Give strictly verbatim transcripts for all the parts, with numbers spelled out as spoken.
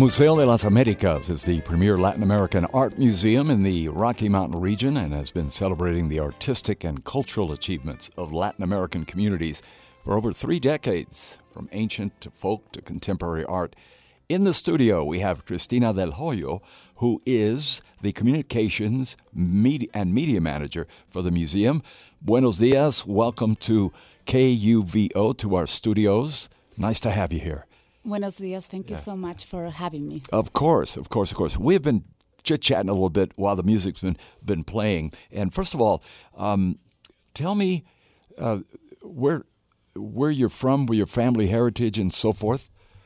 Museo de las Americas is the premier Latin American art museum in the Rocky Mountain region and has been celebrating the artistic and cultural achievements of Latin American communities for over three decades, from ancient to folk to contemporary art. In the studio, we have Cristina Del Hoyo, who is the communications media and media manager for the museum. Buenos dias. Welcome to K U V O, to our studios. Nice to have you here. Buenos dias. Thank you Yeah. so much for having me. Of course, of course, of course. We've been chit-chatting a little bit while the music's been, been playing. And first of all, um, tell me uh, where where you're from, where your family heritage and so forth.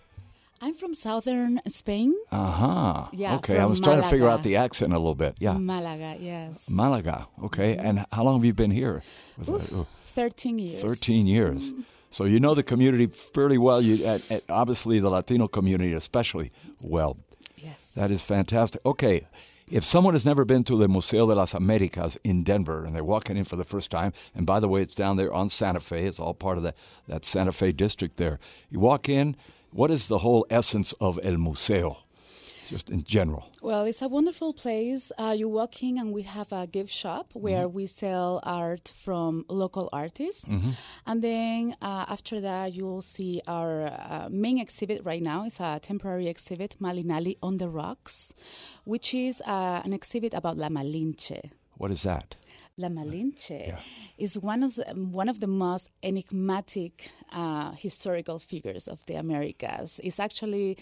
I'm from southern Spain. Uh-huh. Yeah, Okay, I from was trying to figure Malaga. out the accent a little bit. Yeah. Malaga, yes. Malaga. Okay. And how long have you been here? Oof, Uh, thirteen years. thirteen years. So you know the community fairly well. You, at, at obviously, the Latino community especially well. Yes. That is fantastic. Okay, if someone has never been to the Museo de las Americas in Denver and they're walking in for the first time, and by the way, it's down there on Santa Fe. It's all part of the, that Santa Fe district there. You walk in, what is the whole essence of El Museo, just in general? Well, it's a wonderful place. Uh, you walk in and we have a gift shop where Mm-hmm. we sell art from local artists. Mm-hmm. And then uh, after that, you'll see our uh, main exhibit right now. It's a temporary exhibit, Malinali on the Rocks, which is uh, an exhibit about La Malinche. What is that? La Malinche Yeah. is one of the, one of the most enigmatic uh, historical figures of the Americas. It's actually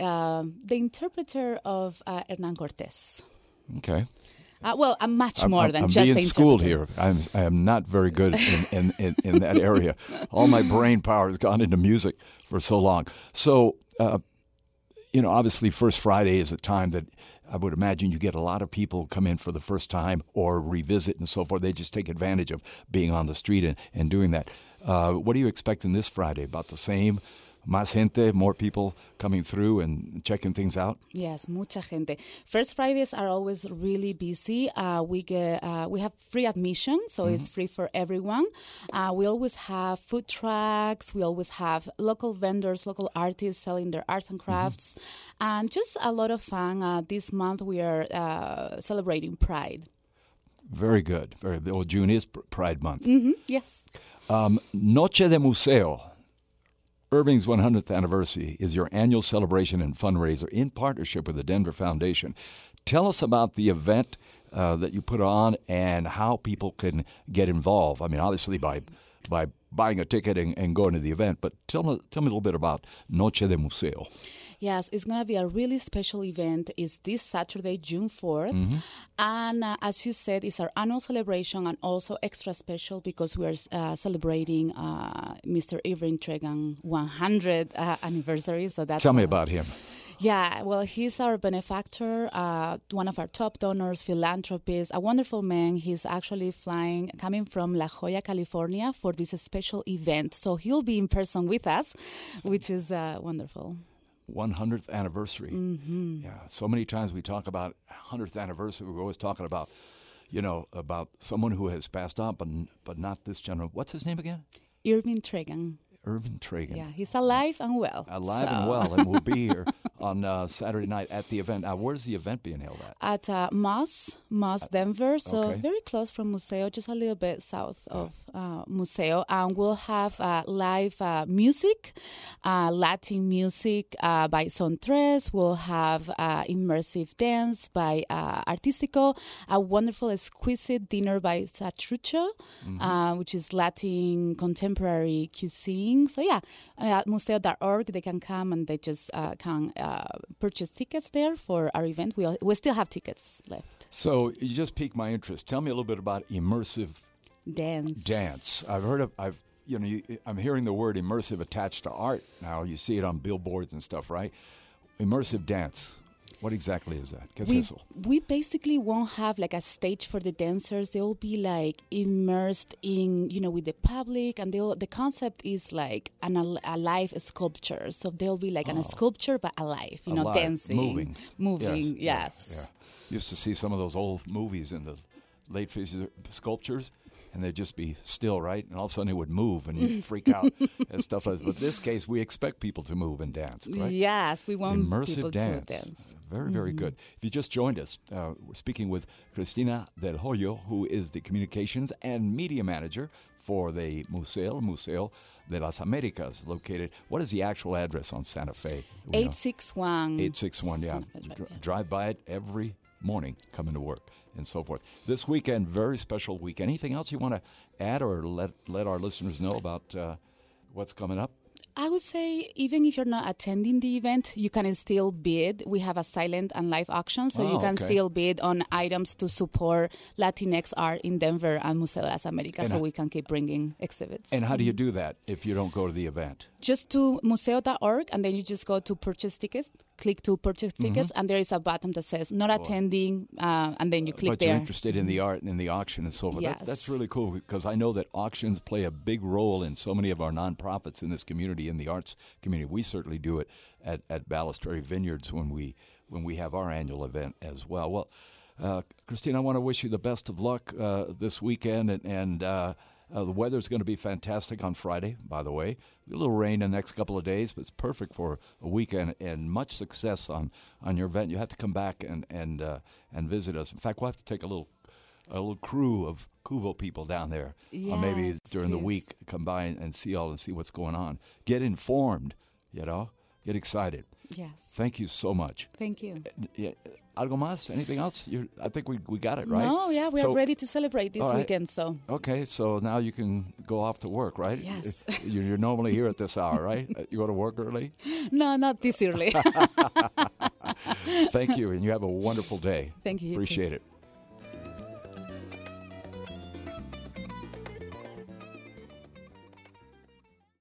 um the interpreter of uh, Hernán Cortés. Okay. Uh, well, uh, much I'm, more I'm, than I'm just being the schooled interpreter. here. I'm, I am not very good in, in, in, in that area. All my brain power has gone into music for so long. So, uh, you know, obviously First Friday is a time that I would imagine you get a lot of people come in for the first time or revisit and so forth. They just take advantage of being on the street and, and doing that. Uh, what are you expecting this Friday? About the same? Más gente, more people coming through and checking things out? Yes, mucha gente. First Fridays are always really busy. Uh, we get uh, we have free admission, so Mm-hmm. it's free for everyone. Uh, we always have food trucks. We always have local vendors, local artists selling their arts and crafts, Mm-hmm. and just a lot of fun. Uh, this month we are uh, celebrating Pride. Very good. Very. Well, June is Pr- Pride Month. Mm-hmm. Yes. Um, Noche de Museo, Irving's one hundredth anniversary, is your annual celebration and fundraiser in partnership with the Denver Foundation. Tell us about the event uh, that you put on and how people can get involved. I mean, obviously by by buying a ticket and, and going to the event, but tell me, tell me a little bit about Noche de Museo. Yes, it's going to be a really special event. It's this Saturday, June fourth. Mm-hmm. And uh, as you said, it's our annual celebration and also extra special because we're uh, celebrating uh, Mister Irving Tregan one hundredth uh, anniversary. So that's Tell me uh, about him. Yeah, well, he's our benefactor, uh, one of our top donors, philanthropist, a wonderful man. He's actually flying, coming from La Jolla, California for this special event. So he'll be in person with us, which is uh, wonderful. one hundredth anniversary. Mm-hmm. Yeah, so many times we talk about one hundredth anniversary. We're always talking about, you know, about someone who has passed on, but but not this general. What's his name again? Irving Tregan. Irving Tregan. Yeah, he's alive and well. Alive so. and well, and we'll be here on uh, Saturday night at the event. Now, where's the event being held at? At uh, Moss, Moss, Denver, so okay. very close from Museo, just a little bit south of uh, Museo. And we'll have uh, live uh, music, uh, Latin music uh, by Son Tres. We'll have uh, immersive dance by uh, Artistico, a wonderful, exquisite dinner by Satrucho, mm-hmm. uh, which is Latin contemporary cuisine. So yeah, at museo dot org they can come and they just uh, can uh, purchase tickets there for our event. We we still have tickets left. So you just piqued my interest. Tell me a little bit about immersive Dance. dance. I've heard of. I've you know you, I'm hearing the word immersive attached to art now. You see it on billboards and stuff, right? Immersive dance. What exactly is that? ¿Qué es We, eso? we basically won't have like a stage for the dancers. They'll be like immersed in, you know, with the public, and they'll, the concept is like an al- alive sculpture. So they'll be like Oh. an sculpture but alive, you know, Alive, dancing, moving. moving. yeah, Yes. yeah. Used to see some of those old movies in the late fifties sculptures, and they'd just be still, right? And all of a sudden it would move, and you'd freak out and stuff like that. But in this case, we expect people to move and dance, right? Yes, we want Immersive people dance. to dance. Very, very mm-hmm. good. If you just joined us, uh, we're speaking with Cristina Del Hoyo, who is the Communications and Media Manager for the Museo, Museo de las Americas, located. What is the actual address on Santa Fe? eight six one. eight six one, yeah. Right, yeah. Drive by it every morning, coming to work, and so forth. This weekend, very special week. Anything else you want to add or let let our listeners know about uh, what's coming up? I would say even if you're not attending the event, you can still bid. We have a silent and live auction, so oh, you can okay. still bid on items to support Latinx art in Denver and Museo de las Americas, and so we can keep bringing exhibits. And how do you do that if you don't go to the event? Just to museo dot org, and then you just go to purchase tickets, click to purchase tickets, mm-hmm. and there is a button that says not attending, uh, and then you click but there. But you're interested in the art and in the auction and so forth. Yes. That, that's really cool, because I know that auctions play a big role in so many of our nonprofits in this community, in the arts community. We certainly do it at, at Ballasteri Vineyards when we when we have our annual event as well. Well, uh, Christine, I want to wish you the best of luck uh, this weekend, and, and uh, uh, the weather's going to be fantastic on Friday, by the way. A little rain in the next couple of days, but it's perfect for a weekend, and much success on, on your event. You have to come back and and uh, and visit us. In fact, we'll have to take a little a little crew of Cuvo people down there, yes, or maybe during please. the week, come by and see all and see what's going on. Get informed, you know. Get excited. Yes. Thank you so much. Thank you. Yeah, algo más? Anything else? You're, I think we we got it, right? No, yeah, we so, are ready to celebrate this right. weekend. So okay, so now you can go off to work, right? Yes. You're, you're normally here at this hour, right? You go to work early? No, not this early. Thank you, and you have a wonderful day. Thank you. you Appreciate too. it.